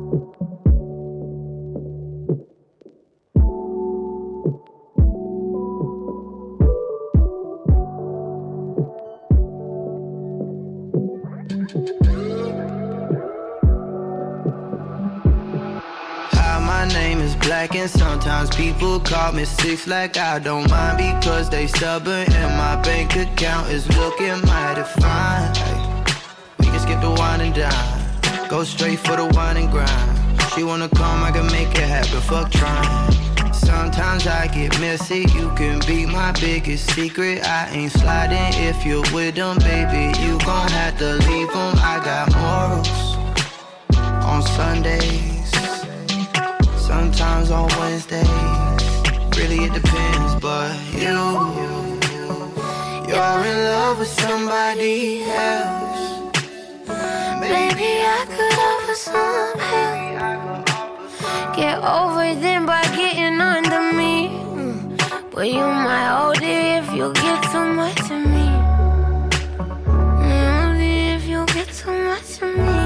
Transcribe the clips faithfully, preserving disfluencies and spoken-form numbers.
Black and sometimes people call me six like I don't mind because they stubborn and my bank account is looking mighty fine. Ay, we can skip the wine and dine, go straight for the wine and grind. She wanna come, I can make it happen, fuck trying. Sometimes I get messy, you can be my biggest secret. I ain't sliding if you're with them, baby, you gon' have to leave them. I got morals on Sundays, sometimes on Wednesdays, really it depends, but you, you're in love with somebody else. Maybe I could offer some help, get over them by getting under me, but you might hold it if you get too much of me. Only if you get too much of me.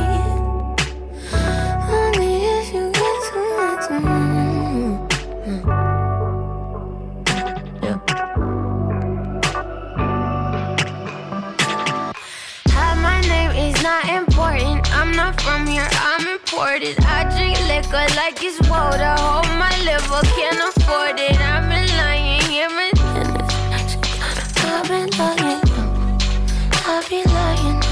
Only if you get too much of me. Yeah. Hi, my name is not important. I'm not from here, I'm imported. I drink liquor like it's water. Hold my liver, can't afford it. I've been lying here and I've been lying. I've been lying.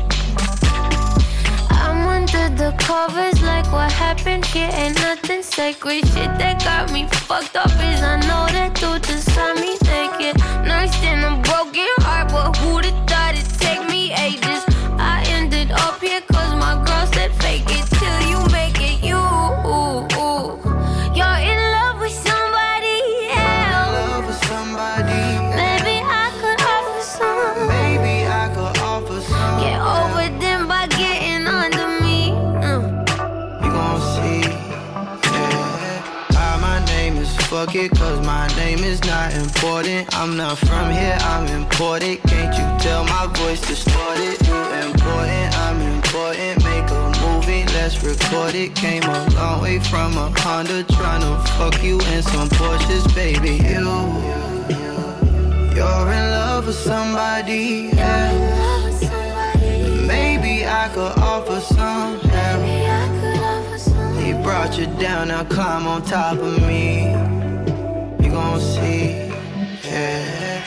I'm under the covers like what happened here ain't nothing sacred. Shit that got me fucked up is I know that dude just saw me naked. Nursed in a broken heart, but who'da thought it'd take me ages? I ended up here cause my girl said fake it till you make it. You, you're in love with somebody else. In love with somebody else. Maybe I could offer some. Maybe I could offer some. Get over them by getting under me. Mm. You gon' see, yeah. Hi, my name is fuck it, cause my name is not important. I'm not from here, I'm imported. Can't you tell my voice distorted? You important, I'm important. Make a movie, let's record it. Came a long way from a Honda, tryna fuck you in some Porsches, baby. You, you're in love with somebody else. Maybe I could offer some help. He brought you down, now climb on top of me. You gon' see, yeah.